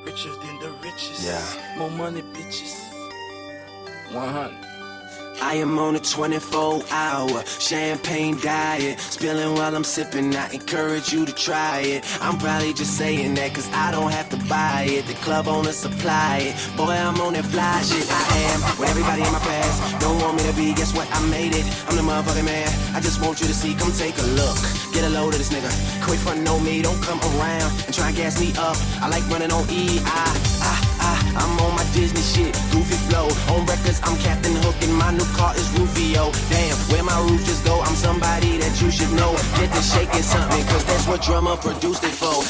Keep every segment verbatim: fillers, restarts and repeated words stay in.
Richer than the richest. Yeah. More money, bitches. one hundred. I am on a twenty-four hour champagne diet, spilling while I'm sipping. I encourage you to try it. I'm probably just saying that cause I don't have to buy it. The club owner supply it. Boy, I'm on that fly shit. I am with everybody in my past. Don't want me to be, guess what? I made it. I'm the motherfucking man. I just want you to see, come take a look. Get a load of this nigga. Quit frontin' on me, don't come around and try and gas me up. I like running on E. I, I, I, I'm on my Disney shit, goofy flow. On records, I'm Captain Hook and my new car is Rufio. Damn, where my roof just go? I'm somebody that you should know. Get to shaking something, cause that's what drummer produced it for.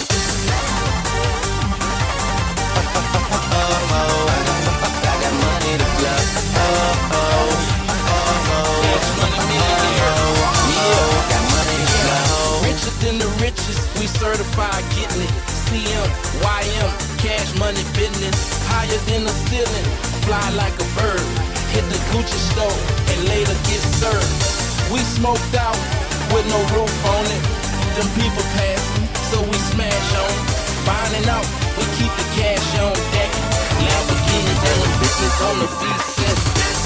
Richer than the richest, we certified getting it. C M, Y M, cash money business. Higher than the ceiling, fly like a bird. Hit the Gucci store and later get served. We smoked out with no roof on it. Them people passing, so we smash on. Binding out, we keep the cash on deck. Lamborghinis and the business on the V six.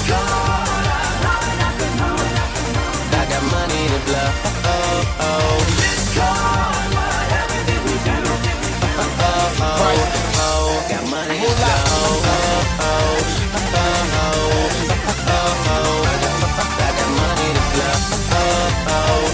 I got money to blow. Oh, oh. Right. Oh, got money to blow. Oh, oh, oh, oh. I got money to blow. Oh, oh,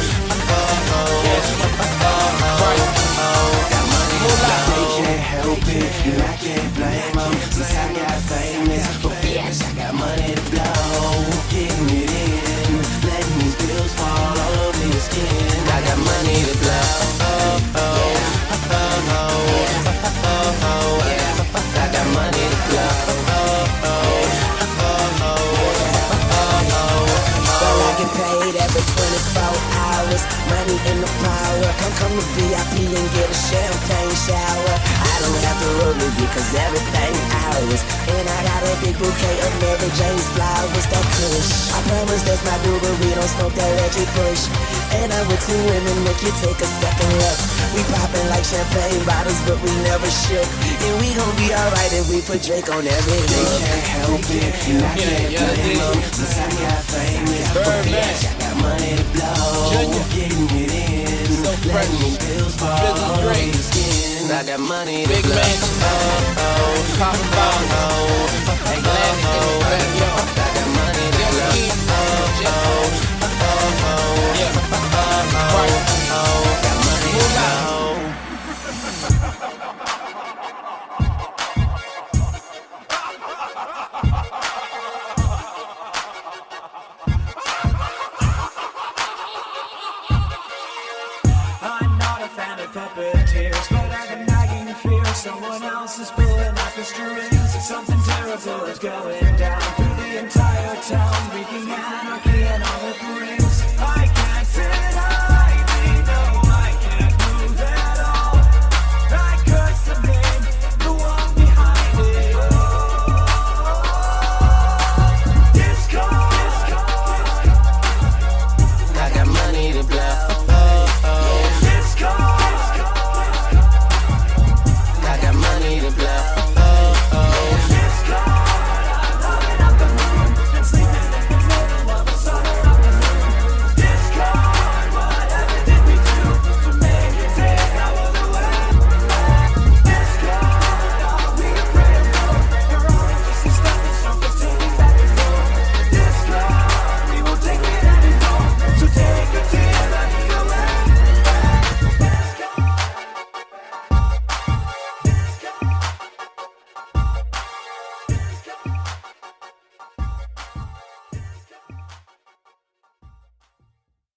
Right. got money to blow. They can't help it, and I can't blame them. Since I got famous, but bitch, I got money to blow. Getting it in, letting these bills fall all over your skin. I got money to blow. Oh, oh, oh, oh, oh. I got money to blow. Oh, oh, oh, oh. Well, I get paid every twenty-four hours. Money in the power. Come come to V I P and get a champagne shower. I don't have to worry because everything ours. And I got a big bouquet of Mary Jane's flowers. That kush, I promise that's my dude, but we don't smoke that Reggie Bush. And I'm with two women, make you take a second look. We poppin' like champagne bottles, but we never shook. And we gon' be alright if we put Drake on every They hook. can't help it, and I can't Yeah, yeah, blame yeah. them. Since I got famous, but Birdman. bitch, I got money to blow. Junior. Getting it in, So letting fresh. these bills fall Business all over great. your skin. I got money to Big blow. mansion. Oh, oh, Copper bottle. oh, Atlantic in the backyard. I got money to Jet blow. ski. Jet ski. Yeah. Right. Got money to Move out. blow. I'm not a fan of puppeteers, but I can nagging fear someone else is pulling at the strings. Something terrible is going